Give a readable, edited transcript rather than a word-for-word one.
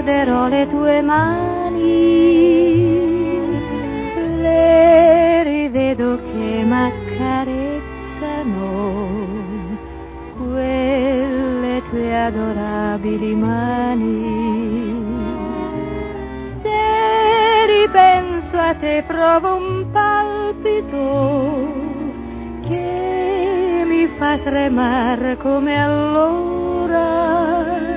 morderò le tue mani, le rivedo che m'accarezzano, quelle tue adorabili mani. Se ripenso a te provo un palpito che mi fa tremare come allora,